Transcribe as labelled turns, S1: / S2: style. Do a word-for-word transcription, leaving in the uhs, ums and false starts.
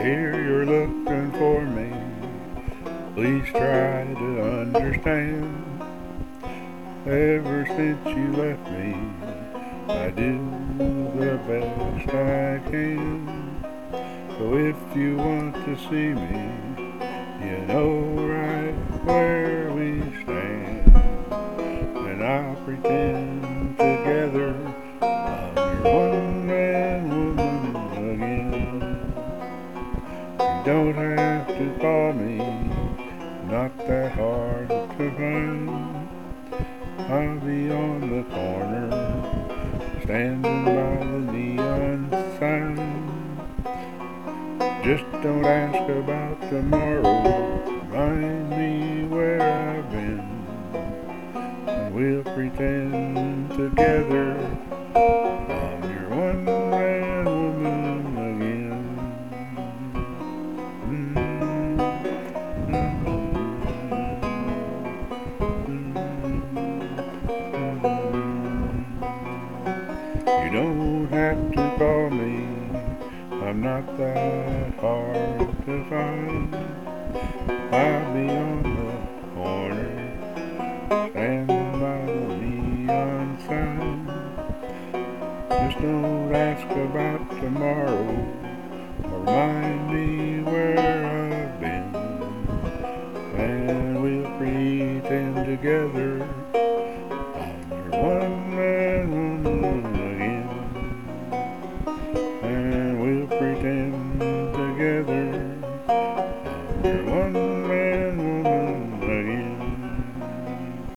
S1: hear you're looking for me. Please try to understand. Ever since you left me, I do the best I can. So if you want to see me, you know right where we stand. And I'll pretend together I'm your one-man woman again. You don't have to call me, not that hard to find. I'll be on the corner, standing by the neon sign. Just don't ask about tomorrow, remind me where I've been. And we'll pretend together I'm your one-man woman again. You don't have to call me, I'm not that hard to find. I'll be on the corner, standing by the neon sign. Just don't ask about tomorrow, or remind me where I've been. And we'll pretend together